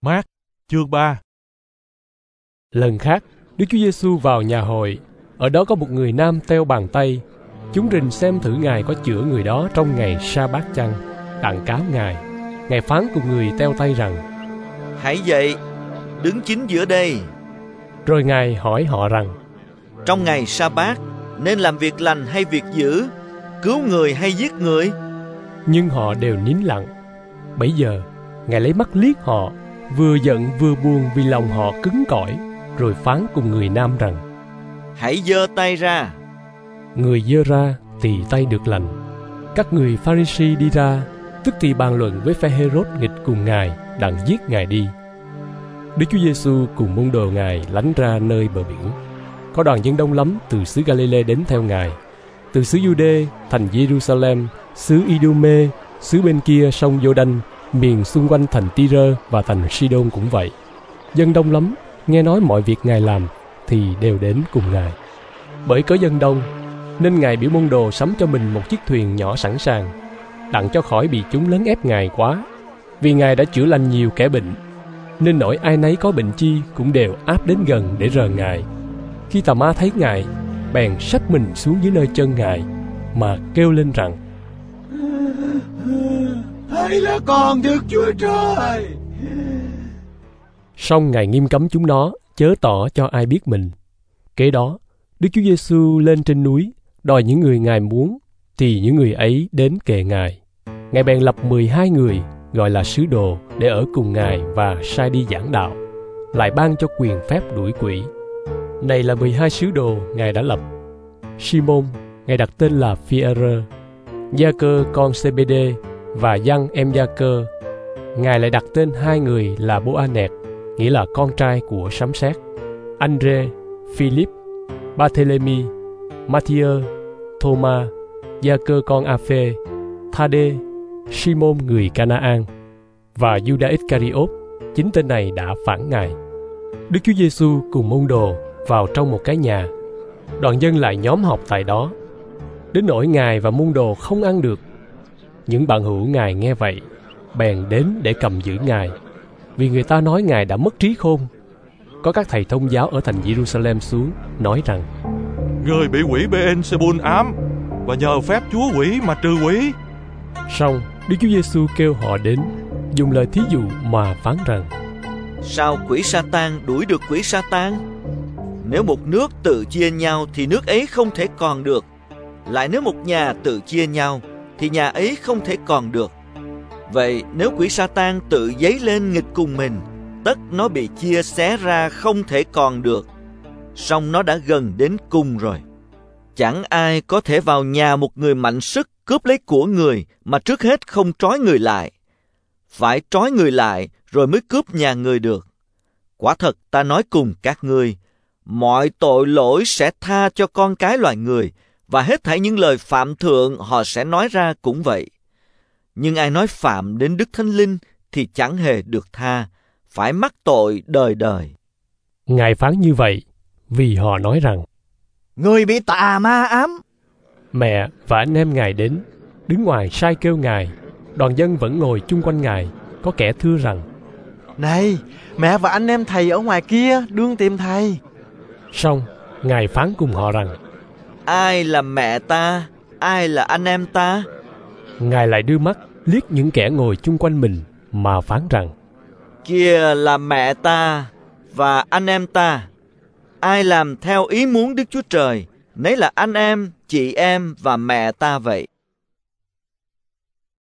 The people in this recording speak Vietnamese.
Mác chương 3. Lần khác, Đức Chúa Giêsu vào nhà hội. Ở đó có một người nam teo bàn tay. Chúng rình xem thử Ngài có chữa người đó trong ngày sa-bát chăng, đặng cáo Ngài. Ngài phán cùng người teo tay rằng: Hãy dậy, đứng chính giữa đây. Rồi Ngài hỏi họ rằng: Trong ngày sa-bát nên làm việc lành hay việc dữ, cứu người hay giết người? Nhưng họ đều nín lặng. Bấy giờ Ngài lấy mắt liếc họ, vừa giận vừa buồn vì lòng họ cứng cỏi, rồi phán cùng người nam rằng: Hãy giơ tay ra. Người giơ ra thì tay được lành. Các người Pha-ri-si đi ra, tức thì bàn luận với phe Hê-rốt nghịch cùng Ngài, đặng giết Ngài đi. Đức Chúa Giêsu cùng môn đồ Ngài lánh ra nơi bờ biển. Có đoàn dân đông lắm từ xứ Ga-li-lê đến theo Ngài, từ xứ Giu-đê, thành Giê-ru-sa-lem, xứ I-đu-mê, xứ bên kia sông Giô-đanh, miền xung quanh thành Ti-rơ và thành Si-đôn cũng vậy. Dân đông lắm, nghe nói mọi việc Ngài làm thì đều đến cùng Ngài. Bởi có dân đông, nên Ngài biểu môn đồ sắm cho mình một chiếc thuyền nhỏ sẵn sàng, đặng cho khỏi bị chúng lấn ép Ngài quá. Vì Ngài đã chữa lành nhiều kẻ bệnh, nên nỗi ai nấy có bệnh chi cũng đều áp đến gần để rờ Ngài. Khi tà ma thấy Ngài, bèn xách mình xuống dưới nơi chân Ngài, mà kêu lên rằng: Hãy là con Đức Chúa Trời. Song Ngài nghiêm cấm chúng nó chớ tỏ cho ai biết mình. Kế đó, Đức Chúa Giêsu lên trên núi, đòi những người Ngài muốn, thì những người ấy đến kề Ngài. Ngài bèn lập 12 người, gọi là sứ đồ, để ở cùng Ngài và sai đi giảng đạo, lại ban cho quyền phép đuổi quỷ. Này là 12 sứ đồ Ngài đã lập: Si-môn, Ngài đặt tên là Phi-e-rơ; Gia-cơ con Sê-bê-đê và Giăng em Gia-cơ. Ngài lại đặt tên 2 người là Bô-a-nẹt, nghĩa là con trai của sấm sét; Anh-rê, Phi-líp, Ba-thê-lê-mi, Ma-thi-ơ, Thô-ma, Gia-cơ con A-phê, Tha-đê, Si-môn người Ca-na-an và Giu-đa Ích-ca-ri-ốt. Chính tên này đã phản Ngài. Đức Chúa Giêsu cùng môn đồ vào trong một cái nhà. Đoàn dân lại nhóm họp tại đó, đến nỗi Ngài và môn đồ không ăn được. Những bạn hữu Ngài nghe vậy, bèn đến để cầm giữ Ngài, vì người ta nói Ngài đã mất trí khôn. Có các thầy thông giáo ở thành Giê-ru-sa-lem xuống, nói rằng: Người bị quỷ Bê-en-sê-bun ám, và nhờ phép Chúa quỷ mà trừ quỷ. Song Đức Chúa Giêsu kêu họ đến, dùng lời thí dụ mà phán rằng: Sao quỷ Sa-tan đuổi được quỷ Sa-tan? Nếu một nước tự chia nhau thì nước ấy không thể còn được. Lại nếu một nhà tự chia nhau thì nhà ấy không thể còn được. Vậy nếu quỷ Sa-tan tự dấy lên nghịch cùng mình, tất nó bị chia xé ra không thể còn được. Song nó đã gần đến cùng rồi. Chẳng ai có thể vào nhà một người mạnh sức cướp lấy của người mà trước hết không trói người lại. Phải trói người lại rồi mới cướp nhà người được. Quả thật ta nói cùng các ngươi, mọi tội lỗi sẽ tha cho con cái loài người, và hết thảy những lời phạm thượng họ sẽ nói ra cũng vậy. Nhưng ai nói phạm đến Đức Thánh Linh thì chẳng hề được tha, phải mắc tội đời đời. Ngài phán như vậy vì họ nói rằng: Người bị tà ma ám. Mẹ và anh em Ngài đến, đứng ngoài sai kêu Ngài. Đoàn dân vẫn ngồi chung quanh Ngài. Có kẻ thưa rằng: Này, mẹ và anh em thầy ở ngoài kia đương tìm thầy. Song Ngài phán cùng họ rằng: Ai là mẹ ta, ai là anh em ta? Ngài lại đưa mắt liếc những kẻ ngồi chung quanh mình mà phán rằng: Kia là mẹ ta và anh em ta. Ai làm theo ý muốn Đức Chúa Trời, nấy là anh em, chị em và mẹ ta vậy.